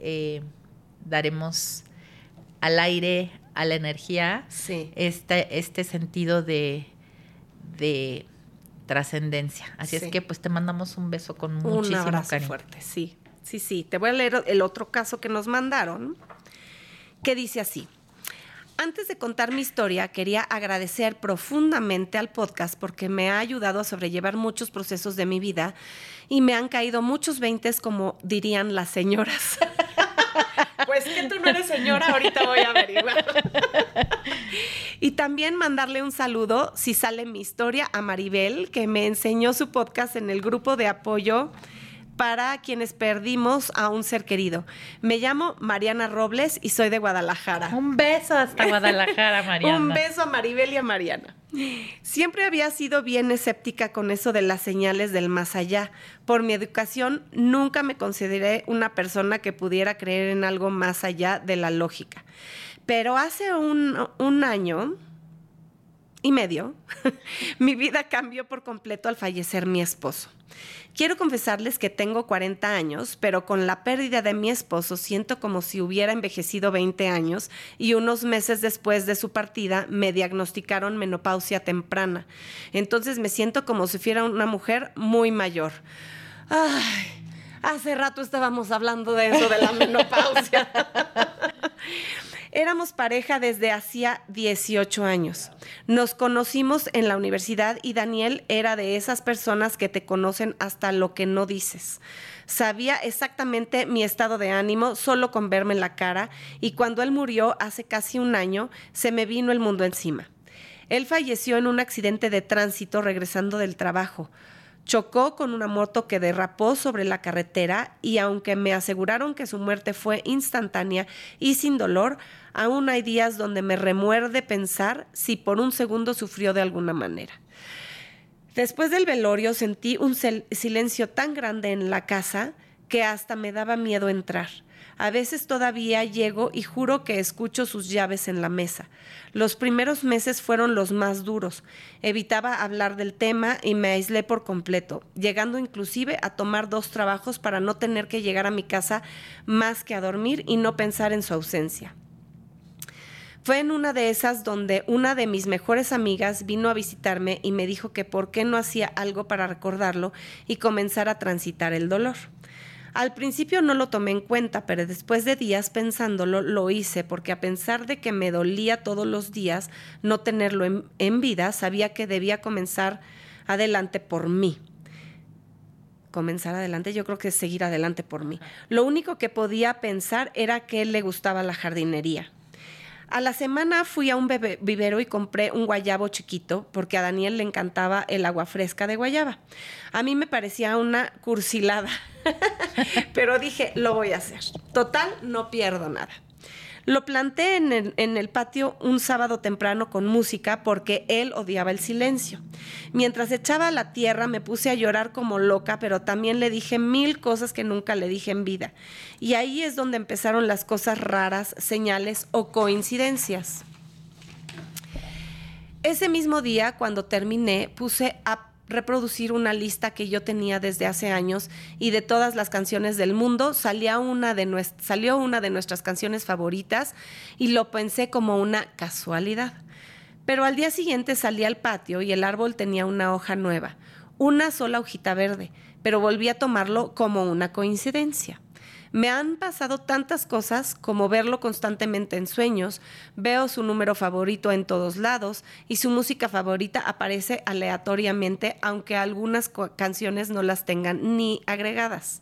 daremos al aire, a la energía, sí, este sentido de trascendencia. Así sí. Es que pues te mandamos un beso con muchísimo un abrazo cariño. fuerte, sí. Sí. Te voy a leer el otro caso que nos mandaron, que dice así. Antes de contar mi historia, quería agradecer profundamente al podcast porque me ha ayudado a sobrellevar muchos procesos de mi vida y me han caído muchos veintes, como dirían las señoras. Pues que tú no eres señora, ahorita voy a averiguar. Y también mandarle un saludo, si sale mi historia, a Maribel, que me enseñó su podcast en el grupo de apoyo para quienes perdimos a un ser querido. Me llamo Mariana Robles y soy de Guadalajara. Un beso hasta Guadalajara, Mariana. Un beso a Maribel y a Mariana. Siempre había sido bien escéptica con eso de las señales del más allá. Por mi educación, nunca me consideré una persona que pudiera creer en algo más allá de la lógica. Pero hace un año y medio, mi vida cambió por completo al fallecer mi esposo. Quiero confesarles que tengo 40 años, pero con la pérdida de mi esposo siento como si hubiera envejecido 20 años, y unos meses después de su partida me diagnosticaron menopausia temprana. Entonces me siento como si fuera una mujer muy mayor. Ay, hace rato estábamos hablando de eso, de la menopausia. Éramos pareja desde hacía 18 años. Nos conocimos en la universidad y Daniel era de esas personas que te conocen hasta lo que no dices. Sabía exactamente mi estado de ánimo solo con verme en la cara, y cuando él murió hace casi un año, se me vino el mundo encima. Él falleció en un accidente de tránsito regresando del trabajo. Chocó con una moto que derrapó sobre la carretera, y aunque me aseguraron que su muerte fue instantánea y sin dolor, aún hay días donde me remuerde pensar si por un segundo sufrió de alguna manera. Después del velorio sentí un silencio tan grande en la casa que hasta me daba miedo entrar. A veces todavía llego y juro que escucho sus llaves en la mesa. Los primeros meses fueron los más duros. Evitaba hablar del tema y me aislé por completo, llegando inclusive a tomar 2 trabajos para no tener que llegar a mi casa más que a dormir y no pensar en su ausencia. Fue en una de esas donde una de mis mejores amigas vino a visitarme y me dijo que por qué no hacía algo para recordarlo y comenzar a transitar el dolor. Al principio no lo tomé en cuenta, pero después de días pensándolo, lo hice, porque a pesar de que me dolía todos los días no tenerlo en vida, sabía que debía comenzar adelante por mí. Comenzar adelante, yo creo que es seguir adelante por mí. Lo único que podía pensar era que a él le gustaba la jardinería. A la semana fui a un vivero y compré un guayabo chiquito porque a Daniel le encantaba el agua fresca de guayaba. A mí me parecía una cursilada, pero dije, lo voy a hacer. Total, no pierdo nada. Lo planté en el patio un sábado temprano con música porque él odiaba el silencio. Mientras echaba la tierra me puse a llorar como loca, pero también le dije 1000 cosas que nunca le dije en vida. Y ahí es donde empezaron las cosas raras, señales o coincidencias. Ese mismo día, cuando terminé, puse a reproducir una lista que yo tenía desde hace años y de todas las canciones del mundo salió una de nuestras canciones favoritas y lo pensé como una casualidad. Pero al día siguiente salí al patio y el árbol tenía una hoja nueva, una sola hojita verde, pero volví a tomarlo como una coincidencia. Me han pasado tantas cosas como verlo constantemente en sueños, veo su número favorito en todos lados y su música favorita aparece aleatoriamente, aunque algunas canciones no las tengan ni agregadas.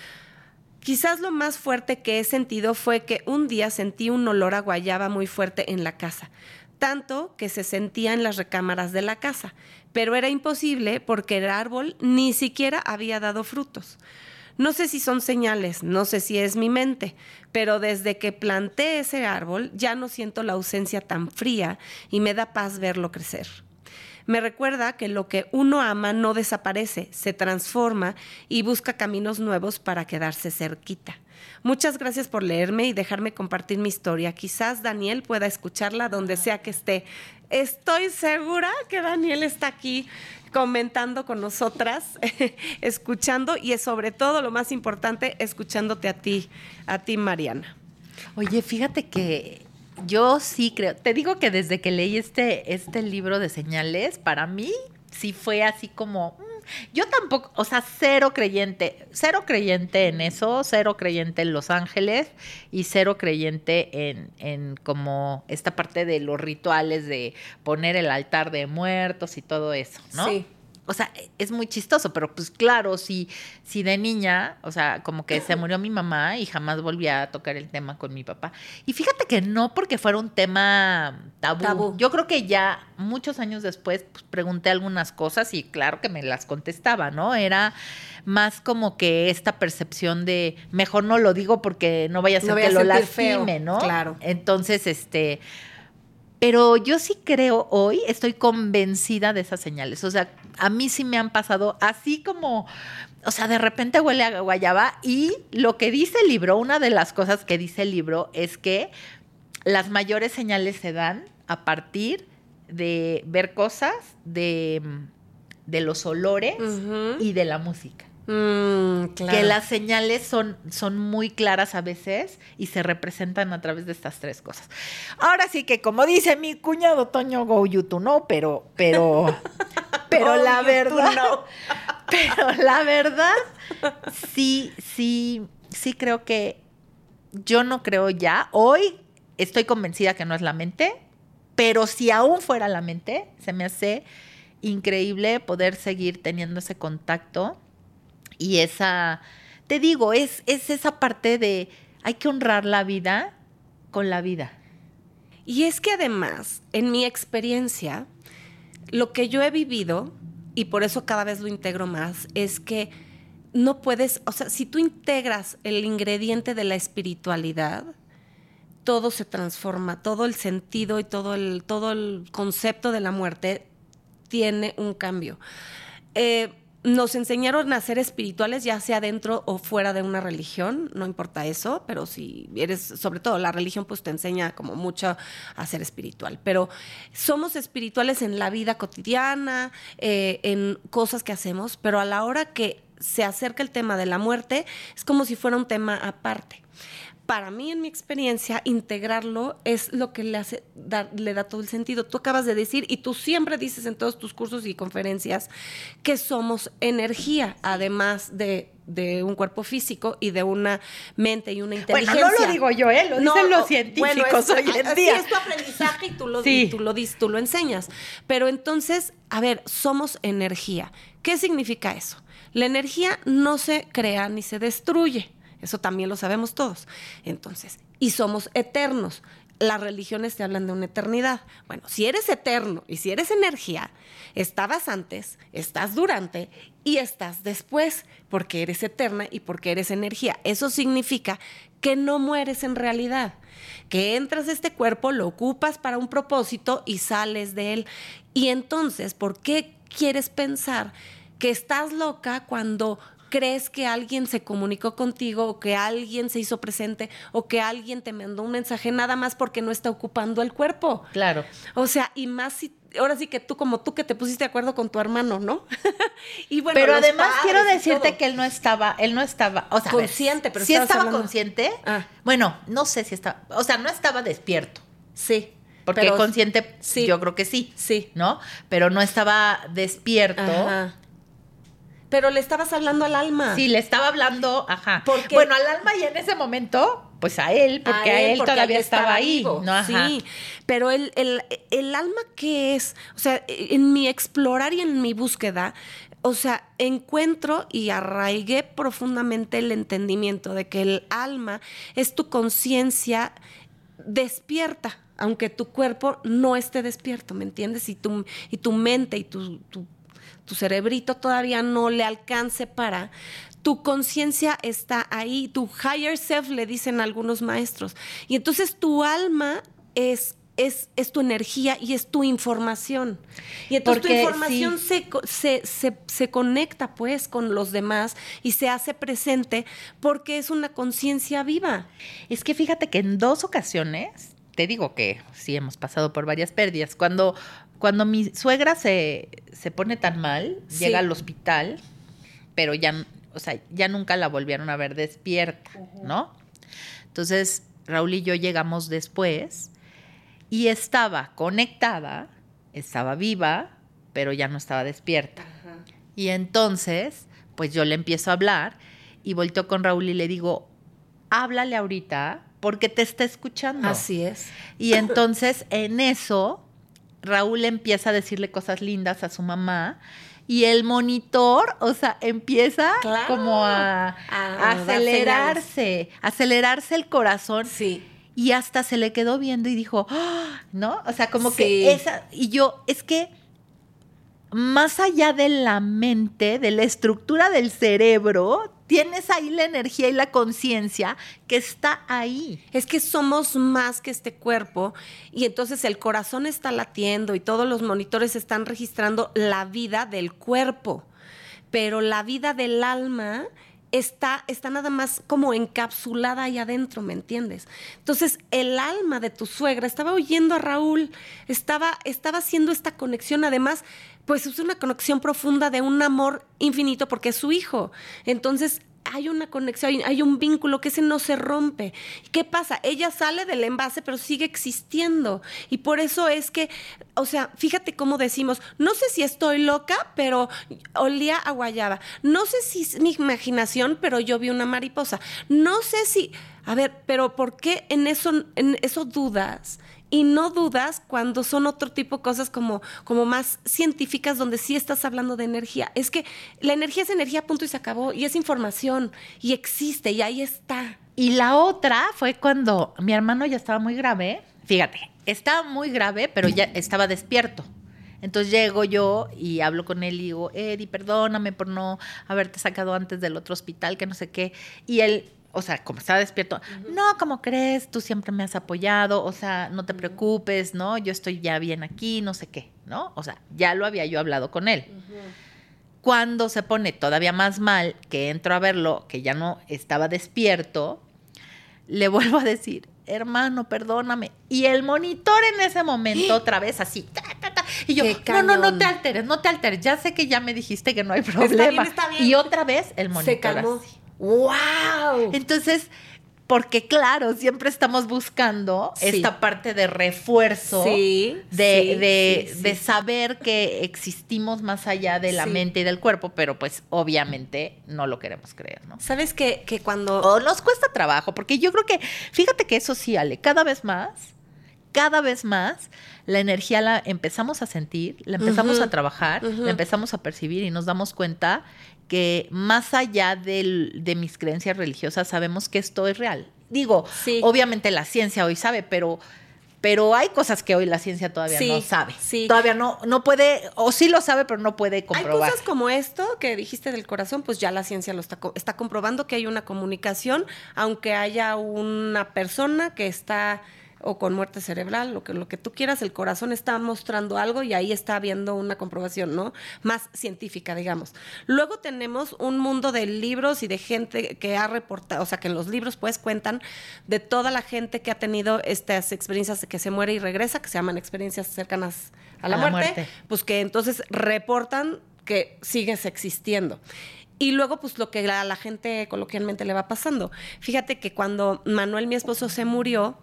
Quizás lo más fuerte que he sentido fue que un día sentí un olor a guayaba muy fuerte en la casa, tanto que se sentía en las recámaras de la casa, pero era imposible porque el árbol ni siquiera había dado frutos. No sé si son señales, no sé si es mi mente, pero desde que planté ese árbol ya no siento la ausencia tan fría y me da paz verlo crecer. Me recuerda que lo que uno ama no desaparece, se transforma y busca caminos nuevos para quedarse cerquita. Muchas gracias por leerme y dejarme compartir mi historia. Quizás Daniel pueda escucharla donde sea que esté. Estoy segura que Daniel está aquí comentando con nosotras, escuchando y sobre todo, lo más importante, escuchándote a ti, Mariana. Oye, fíjate que yo sí creo, te digo que desde que leí este libro de señales, para mí sí fue así como, yo tampoco, o sea, cero creyente en eso, cero creyente en Los Ángeles y cero creyente en como esta parte de los rituales de poner el altar de muertos y todo eso, ¿no? Sí. O sea, es muy chistoso, pero pues claro, si de niña, o sea, como que se murió mi mamá y jamás volví a tocar el tema con mi papá. Y fíjate que no porque fuera un tema tabú. Yo creo que ya muchos años después pues, pregunté algunas cosas y claro que me las contestaba, ¿no? Era más como que esta percepción de mejor no lo digo porque no vaya a ser que lo lastime, ¿no? Claro. Entonces, pero yo sí creo hoy, estoy convencida de esas señales. O sea, a mí sí me han pasado así como, o sea, de repente huele a guayaba y lo que dice el libro, una de las cosas que dice el libro es que las mayores señales se dan a partir de ver cosas, de los olores y de la música. Claro. Que las señales son muy claras a veces y se representan a través de estas tres cosas. Ahora sí que como dice mi cuñado Toño, go you to know, pero la verdad, no. Pero la verdad sí creo que yo no creo ya. Hoy estoy convencida que no es la mente, pero si aún fuera la mente, se me hace increíble poder seguir teniendo ese contacto. Y te digo, es esa parte de hay que honrar la vida con la vida. Y es que además, en mi experiencia, lo que yo he vivido, y por eso cada vez lo integro más, es que no puedes, o sea, si tú integras el ingrediente de la espiritualidad, todo se transforma, todo el sentido y todo el concepto de la muerte tiene un cambio. Nos enseñaron a ser espirituales, ya sea dentro o fuera de una religión, no importa eso, pero si eres, sobre todo la religión, pues te enseña como mucho a ser espiritual. Pero somos espirituales en la vida cotidiana, en cosas que hacemos, pero a la hora que se acerca el tema de la muerte, es como si fuera un tema aparte. Para mí, en mi experiencia, integrarlo es lo que le da todo el sentido. Tú acabas de decir, y tú siempre dices en todos tus cursos y conferencias, que somos energía, además de un cuerpo físico y de una mente y una inteligencia. Bueno, no lo digo yo, lo dicen los científicos hoy en día. Sí, es tu aprendizaje y tú lo enseñas. Pero entonces, a ver, somos energía. ¿Qué significa eso? La energía no se crea ni se destruye. Eso también lo sabemos todos. Entonces, y somos eternos. las religiones te hablan de una eternidad. Bueno, si eres eterno y si eres energía, estabas antes, estás durante y estás después, porque eres eterna y porque eres energía. Eso significa que no mueres en realidad, que entras a este cuerpo, lo ocupas para un propósito y sales de él. Y entonces, ¿por qué quieres pensar que estás loca cuando crees que alguien se comunicó contigo o que alguien se hizo presente o que alguien te mandó un mensaje nada más porque no está ocupando el cuerpo? Claro. O sea, y más si ahora sí que tú como tú que te pusiste de acuerdo con tu hermano, ¿no? Y bueno, pero además quiero decirte todo. que él no estaba, o sea, consciente, pero sí estaba hablando... consciente. Bueno, no sé si estaba, o sea, no estaba despierto. Sí. Porque pero, consciente, sí, yo creo que sí. Sí. ¿No? Pero no estaba despierto. Ajá. Pero le estabas hablando al alma. Sí, le estaba hablando, ajá. Porque, bueno, al alma y en ese momento, pues a él, porque a él todavía estaba ahí. Vivo. ¿No? Ajá. Sí, pero el alma, ¿qué es? O sea, en mi explorar y en mi búsqueda, o sea, encuentro y arraigué profundamente el entendimiento de que el alma es tu conciencia despierta, aunque tu cuerpo no esté despierto, ¿me entiendes? Y tu mente y tu cerebrito todavía no le alcance para... Tu conciencia está ahí, tu higher self, le dicen algunos maestros. Y entonces tu alma es tu energía y es tu información. Y entonces tu información se conecta pues con los demás y se hace presente porque es una conciencia viva. Es que fíjate que en 2 ocasiones, te digo que sí hemos pasado por varias pérdidas, cuando mi suegra se pone tan mal, llega al hospital, pero ya, o sea, ya nunca la volvieron a ver despierta, ¿no? Entonces, Raúl y yo llegamos después y estaba conectada, estaba viva, pero ya no estaba despierta. Ajá. Y entonces, pues yo le empiezo a hablar y volteo con Raúl y le digo, háblale ahorita porque te está escuchando. Así es. Y entonces, en eso, Raúl empieza a decirle cosas lindas a su mamá y el monitor, o sea, empieza como a acelerarse el corazón. Sí. Y hasta se le quedó viendo y dijo, ¡oh! ¿No? O sea, como que esa... Y yo, es que más allá de la mente, de la estructura del cerebro, tienes ahí la energía y la conciencia que está ahí. Es que somos más que este cuerpo y entonces el corazón está latiendo y todos los monitores están registrando la vida del cuerpo, pero la vida del alma está nada más como encapsulada ahí adentro, ¿me entiendes? Entonces, el alma de tu suegra estaba oyendo a Raúl, estaba haciendo esta conexión, además, pues es una conexión profunda de un amor infinito porque es su hijo. Entonces, hay una conexión, hay un vínculo que ese no se rompe. ¿Qué pasa? Ella sale del envase, pero sigue existiendo. Y por eso es que, o sea, fíjate cómo decimos, no sé si estoy loca, pero olía a guayaba. No sé si es mi imaginación, pero yo vi una mariposa. No sé si... A ver, pero ¿por qué en eso dudas? Y no dudas cuando son otro tipo de cosas como más científicas donde sí estás hablando de energía. Es que la energía es energía, punto y se acabó. Y es información y existe y ahí está. Y la otra fue cuando mi hermano ya estaba muy grave. Fíjate, estaba muy grave, pero ya estaba despierto. Entonces llego yo y hablo con él y digo, Eddie, perdóname por no haberte sacado antes del otro hospital, que no sé qué. Y él... O sea, como estaba despierto, no, ¿cómo crees? Tú siempre me has apoyado, o sea, no te preocupes, ¿no? Yo estoy ya bien aquí, no sé qué, ¿no? O sea, ya lo había yo hablado con él. Cuando se pone todavía más mal, que entro a verlo, que ya no estaba despierto, le vuelvo a decir, hermano, perdóname. Y el monitor en ese momento otra vez así, y yo, no te alteres, ya sé que ya me dijiste que no hay problema. Está bien. Y otra vez el monitor se calmó. así. ¡Wow! Entonces, porque claro, siempre estamos buscando esta parte de refuerzo, de saber que existimos más allá de la mente y del cuerpo, pero pues obviamente no lo queremos creer, ¿no? ¿Sabes que cuando... O nos cuesta trabajo, porque yo creo que, fíjate que eso sí, Ale, cada vez más, la energía la empezamos a sentir, la empezamos a trabajar, la empezamos a percibir y nos damos cuenta que más allá de mis creencias religiosas sabemos que esto es real. Digo, obviamente la ciencia hoy sabe, pero Pero hay cosas que hoy la ciencia todavía Sí, no sabe. sí. Todavía no puede, o sí lo sabe, pero no puede comprobar. Hay cosas como esto que dijiste del corazón, pues ya la ciencia lo está comprobando que hay una comunicación, aunque haya una persona que está o con muerte cerebral, lo que tú quieras, el corazón está mostrando algo y ahí está habiendo una comprobación, ¿no? Más científica, digamos. Luego tenemos un mundo de libros y de gente que ha reportado, o sea, que en los libros pues cuentan de toda la gente que ha tenido estas experiencias de que se muere y regresa, que se llaman experiencias cercanas a la muerte, pues que entonces reportan que sigues existiendo. Y luego, pues, lo que a la gente coloquialmente le va pasando. Fíjate que cuando Manuel, mi esposo, se murió,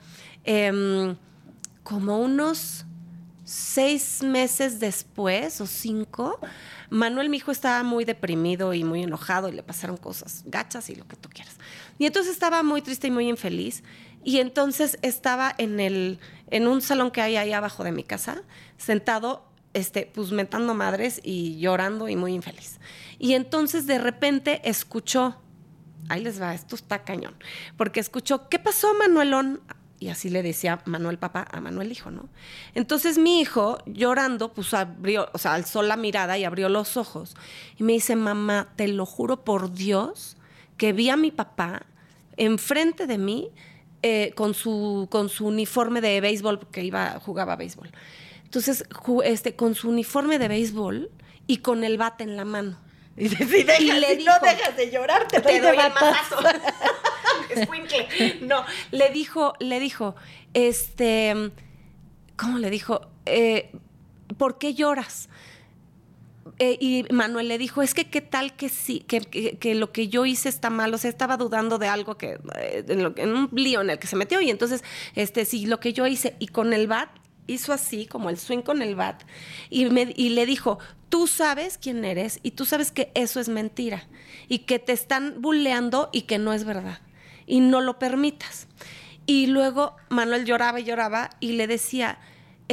como unos 6 meses después o 5, Manuel, mi hijo, estaba muy deprimido y muy enojado y le pasaron cosas gachas y lo que tú quieras. Y entonces estaba muy triste y muy infeliz. Y entonces estaba en un salón que hay ahí abajo de mi casa, sentado, pues mentando madres y llorando y muy infeliz. Y entonces de repente escuchó, ahí les va, esto está cañón, porque escuchó, ¿qué pasó, Manuelón? Y así le decía Manuel papá a Manuel hijo, ¿no? Entonces mi hijo, llorando, pues abrió, o sea, alzó la mirada y abrió los ojos. Y me dice, mamá, te lo juro por Dios que vi a mi papá enfrente de mí con su uniforme de béisbol, porque jugaba béisbol. Entonces, con su uniforme de béisbol y con el bate en la mano. Y si no dejas de llorar, te doy el batazo. No, le dijo, ¿cómo le dijo? ¿Por qué lloras? Y Manuel le dijo, es que qué tal que sí, que lo que yo hice está mal, o sea, estaba dudando de algo en un lío en el que se metió, y entonces, sí, lo que yo hice, y con el bat, hizo así, como el swing con el bat, y le dijo, tú sabes quién eres, y tú sabes que eso es mentira, y que te están bulleando, y que no es verdad, y no lo permitas. Y luego Manuel lloraba y lloraba, y le decía,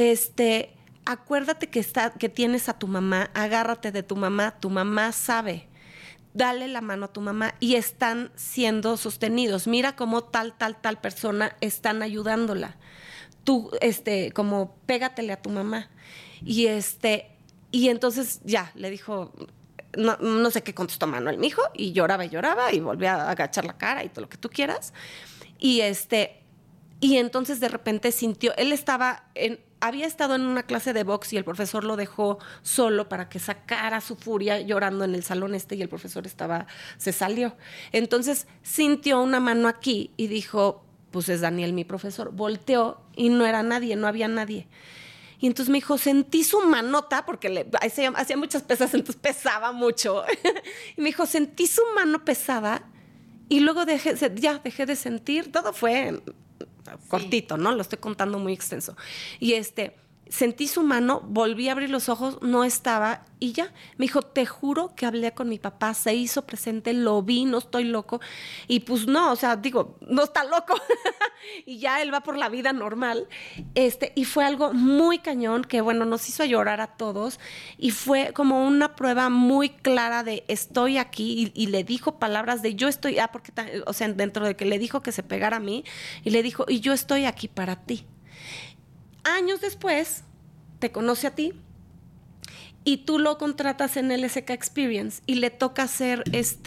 acuérdate que tienes a tu mamá, agárrate de tu mamá sabe, dale la mano a tu mamá, y están siendo sostenidos. Mira cómo tal persona están ayudándola. Tú, como pégatele a tu mamá. Y entonces ya, le dijo, no sé qué contestó Manuel, mi hijo, y lloraba y volvía a agachar la cara y todo lo que tú quieras. Y entonces de repente sintió, había estado en una clase de box y el profesor lo dejó solo para que sacara su furia llorando en el salón y el profesor se salió. Entonces sintió una mano aquí y dijo, pues es Daniel, mi profesor. Volteó y no era nadie, no había nadie. Y entonces me dijo, sentí su manota, porque hacía muchas pesas, entonces pesaba mucho. Y me dijo, sentí su mano pesada y luego dejé de sentir. Todo fue cortito, ¿no? Lo estoy contando muy extenso. Y sentí su mano, volví a abrir los ojos, no estaba, y ya. Me dijo, te juro que hablé con mi papá, se hizo presente, lo vi, no estoy loco. Y pues no, o sea, digo, no está loco. Y ya él va por la vida normal. Y fue algo muy cañón que, bueno, nos hizo llorar a todos. Y fue como una prueba muy clara de estoy aquí. Y le dijo palabras de yo estoy, porque, o sea, dentro de que le dijo que se pegara a mí, y le dijo, y yo estoy aquí para ti. Años después, te conoce a ti y tú lo contratas en LSK Experience y le toca ser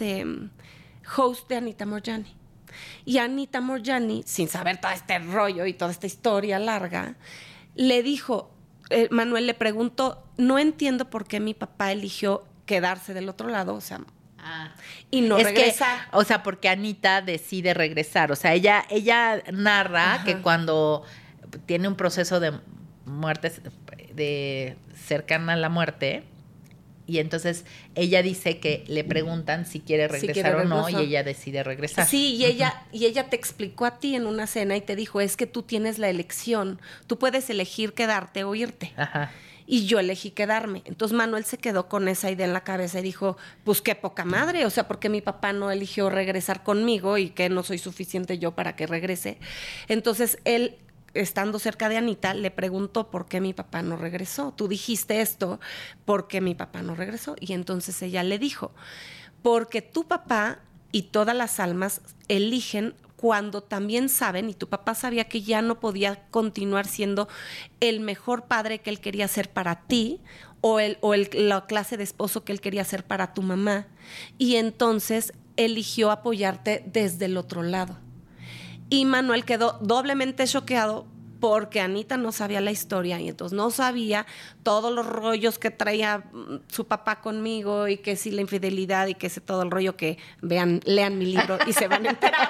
host de Anita Moorjani. Y Anita Moorjani, sin saber todo este rollo y toda esta historia larga, le dijo, Manuel le preguntó, no entiendo por qué mi papá eligió quedarse del otro lado, o sea, y no regresar. O sea, porque Anita decide regresar. O sea, ella narra que cuando tiene un proceso de muerte cercana a la muerte, y entonces ella dice que le preguntan si quiere regresar o no, y ella decide regresar. Sí, y ella te explicó a ti en una cena y te dijo, es que tú tienes la elección, tú puedes elegir quedarte o irte. Ajá. Y yo elegí quedarme. Entonces Manuel se quedó con esa idea en la cabeza y dijo, pues qué poca madre, o sea, porque mi papá no eligió regresar conmigo y que no soy suficiente yo para que regrese. Entonces él, estando cerca de Anita, le preguntó por qué mi papá no regresó. Tú dijiste esto, ¿por qué mi papá no regresó? Y entonces ella le dijo, porque tu papá y todas las almas eligen cuando también saben, y tu papá sabía que ya no podía continuar siendo el mejor padre que él quería ser para ti, la clase de esposo que él quería ser para tu mamá, y entonces eligió apoyarte desde el otro lado. Y Manuel quedó doblemente choqueado porque Anita no sabía la historia y entonces no sabía todos los rollos que traía su papá conmigo y que sí la infidelidad y que ese todo el rollo que lean mi libro y se van a enterar.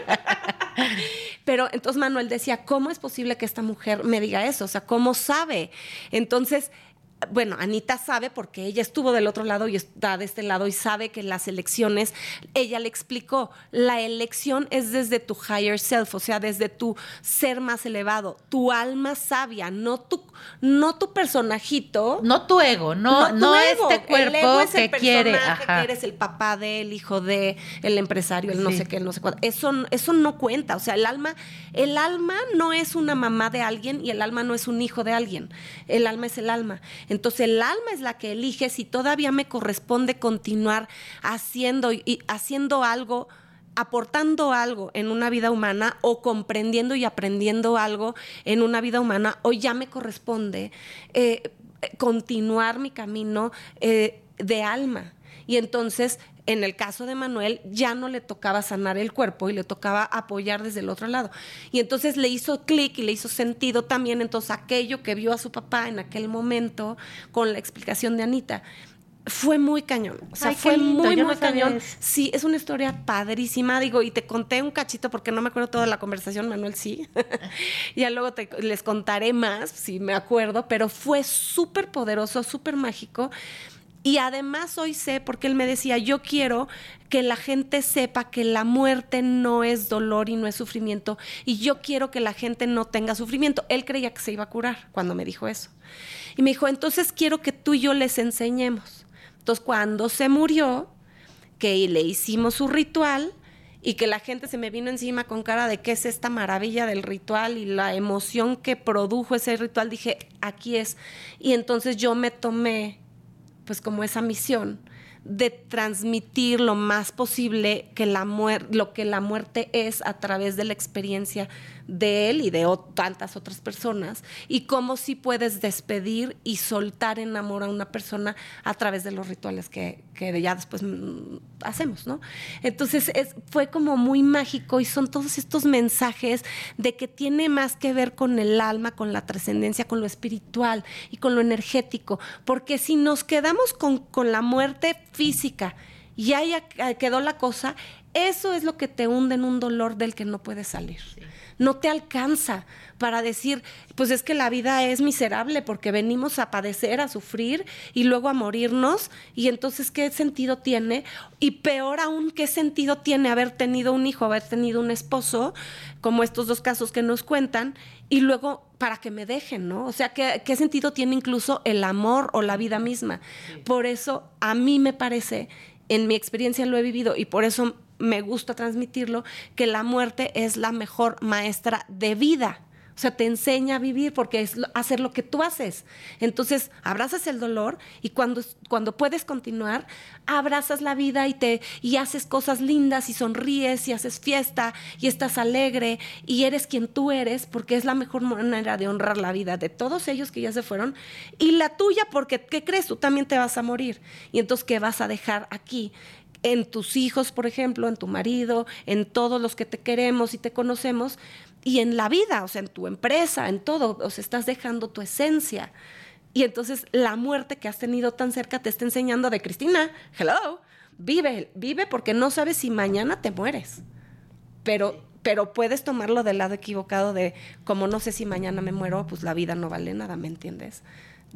Pero entonces Manuel decía, ¿cómo es posible que esta mujer me diga eso? O sea, ¿cómo sabe? Entonces, bueno, Anita sabe porque ella estuvo del otro lado y está de este lado y sabe que las elecciones, ella le explicó, la elección es desde tu higher self, o sea, desde tu ser más elevado, tu alma sabia, no tu personajito. No tu ego, no tu ego. Este cuerpo el ego es que el quiere. personaje, que eres el papá de, el hijo de, el empresario, el no sé qué, el no sé cuánto. Eso no cuenta, o sea, el alma no es una mamá de alguien y el alma no es un hijo de alguien, el alma es el alma. Entonces el alma es la que elige si todavía me corresponde continuar haciendo algo, aportando algo en una vida humana o comprendiendo y aprendiendo algo en una vida humana, o ya me corresponde continuar mi camino de alma. Y entonces, en el caso de Manuel, ya no le tocaba sanar el cuerpo y le tocaba apoyar desde el otro lado. Y entonces le hizo clic y le hizo sentido también entonces aquello que vio a su papá en aquel momento con la explicación de Anita. Fue muy cañón. O sea, fue muy cañón. Sí, es una historia padrísima. Digo, y te conté un cachito porque no me acuerdo toda la conversación, Manuel sí. Ya luego les contaré más, si me acuerdo, pero fue súper poderoso, súper mágico. Y además hoy sé, porque él me decía, yo quiero que la gente sepa que la muerte no es dolor y no es sufrimiento, y yo quiero que la gente no tenga sufrimiento. Él creía que se iba a curar cuando me dijo eso. Y me dijo, entonces quiero que tú y yo les enseñemos. Entonces, cuando se murió, que le hicimos su ritual y que la gente se me vino encima con cara de qué es esta maravilla del ritual y la emoción que produjo ese ritual, dije, aquí es. Y entonces yo me tomé pues como esa misión de transmitir lo más posible que lo que la muerte es a través de la experiencia de él y de tantas otras personas, y cómo sí puedes despedir y soltar en amor a una persona a través de los rituales que ya después hacemos, ¿no? Entonces fue como muy mágico y son todos estos mensajes de que tiene más que ver con el alma, con la trascendencia, con lo espiritual y con lo energético, porque si nos quedamos con la muerte física y ahí quedó la cosa, eso es lo que te hunde en un dolor del que no puedes salir. Sí. No te alcanza para decir, pues es que la vida es miserable porque venimos a padecer, a sufrir y luego a morirnos, y entonces ¿qué sentido tiene? Y peor aún, ¿qué sentido tiene haber tenido un hijo, haber tenido un esposo, como estos dos casos que nos cuentan, y luego para que me dejen, ¿no? O sea, ¿qué sentido tiene incluso el amor o la vida misma? Sí. Por eso a mí me parece, en mi experiencia lo he vivido y por eso me gusta transmitirlo, que la muerte es la mejor maestra de vida. O sea, te enseña a vivir porque es hacer lo que tú haces. Entonces, abrazas el dolor y cuando puedes continuar, abrazas la vida y haces cosas lindas y sonríes y haces fiesta y estás alegre y eres quien tú eres, porque es la mejor manera de honrar la vida de todos ellos que ya se fueron y la tuya, porque ¿qué crees? Tú también te vas a morir. Y entonces, ¿qué vas a dejar aquí? En tus hijos, por ejemplo, en tu marido, en todos los que te queremos y te conocemos, y en la vida, o sea, en tu empresa, en todo, o sea, estás dejando tu esencia. Y entonces la muerte que has tenido tan cerca te está enseñando de Cristina, hello, vive porque no sabes si mañana te mueres. Pero puedes tomarlo del lado equivocado de, como no sé si mañana me muero, pues la vida no vale nada, ¿me entiendes?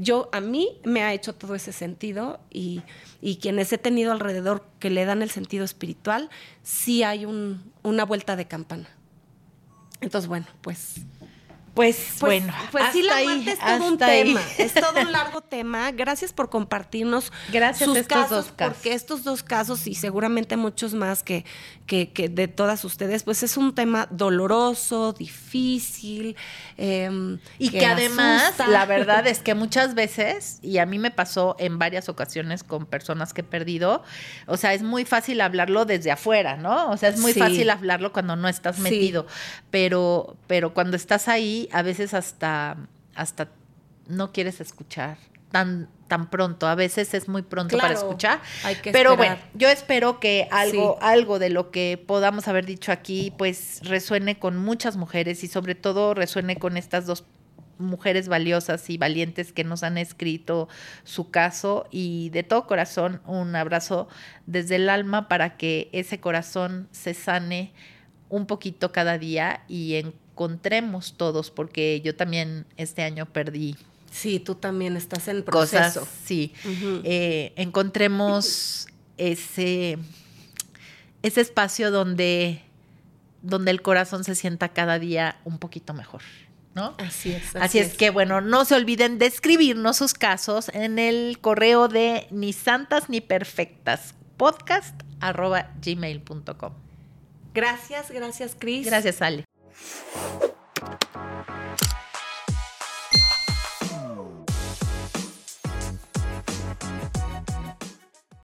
A mí me ha hecho todo ese sentido y quienes he tenido alrededor que le dan el sentido espiritual, sí hay una vuelta de campana. Entonces, bueno, pues Pues bueno, pues sí, la muerte es todo un tema, es todo un largo tema. Gracias por compartirnos sus casos, porque estos dos casos y seguramente muchos más que de todas ustedes, pues es un tema doloroso, difícil. Y que además, la verdad es que muchas veces, y a mí me pasó en varias ocasiones con personas que he perdido, o sea, es muy fácil hablarlo desde afuera, ¿no? O sea, es muy fácil hablarlo cuando no estás metido, pero cuando estás ahí, a veces hasta no quieres escuchar tan pronto. A veces es muy pronto para escuchar. Hay que pero esperar. Bueno, yo espero que algo de lo que podamos haber dicho aquí, pues resuene con muchas mujeres y sobre todo resuene con estas dos mujeres valiosas y valientes que nos han escrito su caso, y de todo corazón un abrazo desde el alma para que ese corazón se sane un poquito cada día y encontremos todos, porque yo también este año perdí. Sí, tú también estás en proceso. Cosas, sí. Encontremos ese espacio donde el corazón se sienta cada día un poquito mejor, ¿no? Así es. Así es que, bueno, no se olviden de escribirnos sus casos en el correo de ni santas ni perfectas podcast@gmail.com. Gracias, Cris. Gracias, Ale.